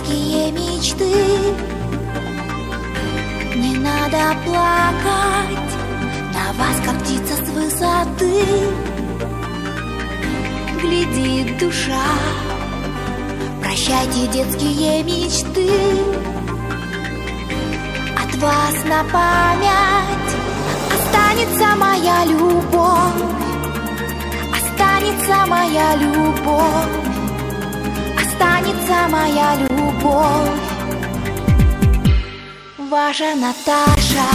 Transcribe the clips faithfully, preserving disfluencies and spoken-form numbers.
детские мечты. Не надо плакать, на вас как птица с высоты глядит душа. Прощайте детские мечты, от вас на память останется моя любовь, останется моя любовь, останется моя любовь. Ваша Наташа.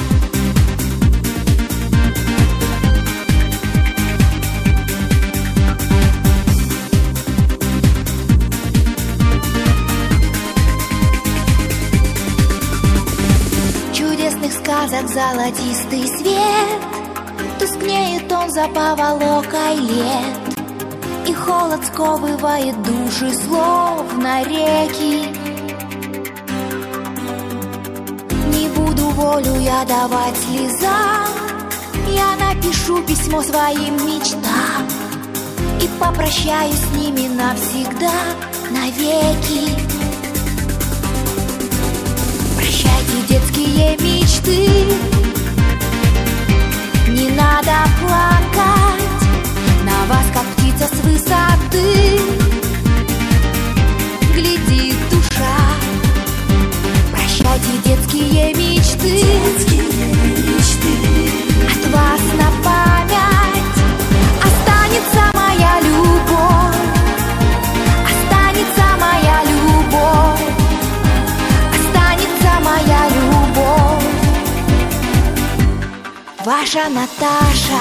Чудесных сказок золотистый свет, тускнеет он за поволокой лет, и холод сковывает души, словно реки. Не буду волю я давать слезам, я напишу письмо своим мечтам и попрощаюсь с ними навсегда, навеки. Прощайте детские мечты, не надо плакать, на вас как птица с высоты глядит душа. Прощайте детские мечты, детские мечты. От вас на память останется моя любовь, останется моя любовь, останется моя любовь. Ваша Наташа.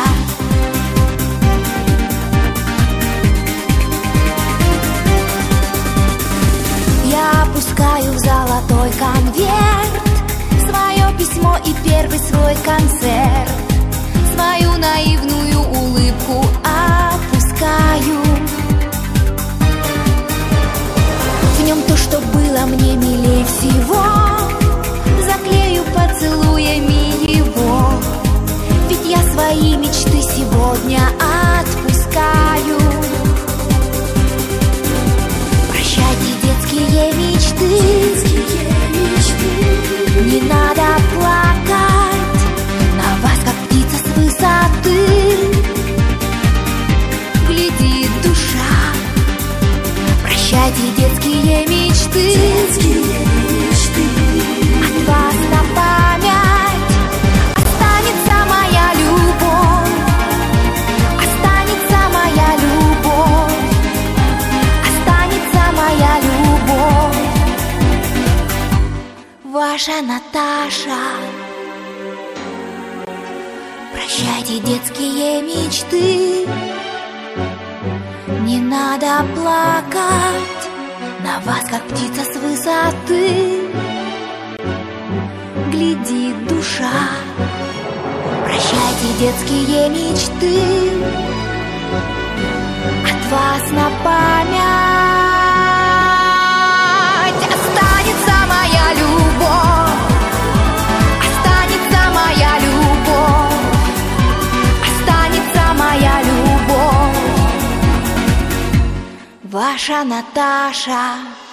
Я опускаю в золотой конверт свое письмо и первый свой концерт, свою наивную улыбку опускаю. В нем то, что было мне милей всего, заклею поцелуями его, ведь я свои мечты сегодня отпускаю. Детские мечты, детские мечты. Не надо плакать, на вас как птица с высоты глядит душа. Прощайте детские мечты, детские мечты. От вас на память останется моя любовь, останется моя любовь, останется моя любовь. Ваша Наташа. Прощайте детские мечты, не надо плакать, на вас как птица с высоты глядит душа. Прощайте детские мечты, от вас на память ваша Наташа.